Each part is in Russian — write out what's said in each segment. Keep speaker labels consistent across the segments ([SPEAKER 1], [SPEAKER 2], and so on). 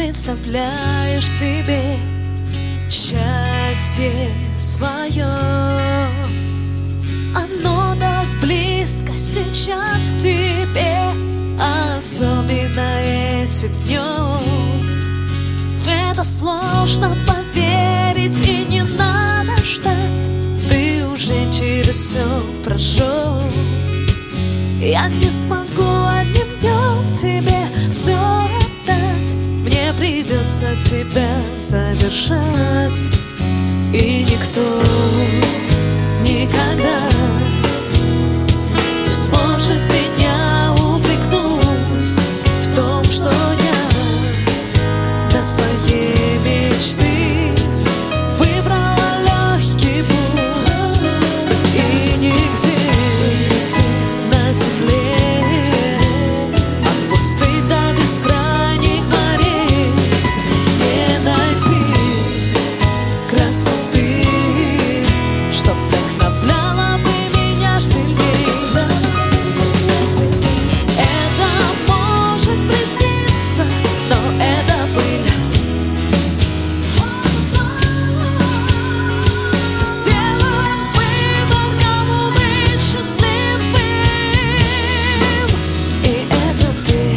[SPEAKER 1] представляешь себе счастье свое. Оно так близко сейчас к тебе, особенно этим днем. В это сложно поверить и не надо ждать, ты уже через все прошел. Я не смогу одним днем тебе все отдать, мне придется тебя задержать. И никто никогда не сможет меня упрекнуть в том, что я до своей мечты выбрала легкий путь. И нигде на земле от пустынь до бескрайних морей не найти красоты, что вдохновляла бы меня сильней. Это может присниться, но это быль. Сделаем выбор, кому быть счастливым, и это ты.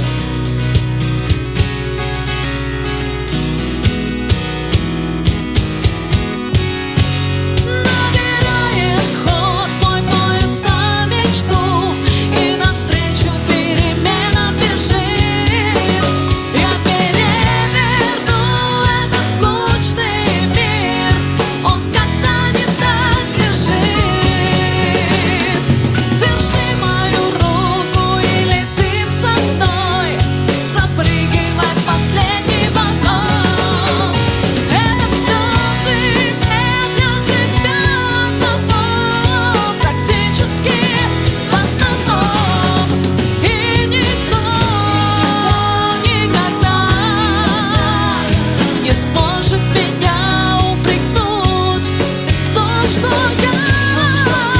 [SPEAKER 1] Набирает ход мой поезд на мечту, и навстречу переменам бежит. Я переверну этот скучный мир, он как-то не так лежит. Держи мою руку и летим со мной, запрыгивай в последний вагон. Это все ты, это тебя одного, практически в основном. И никто никогда не сможет меня упрекнуть в том, что я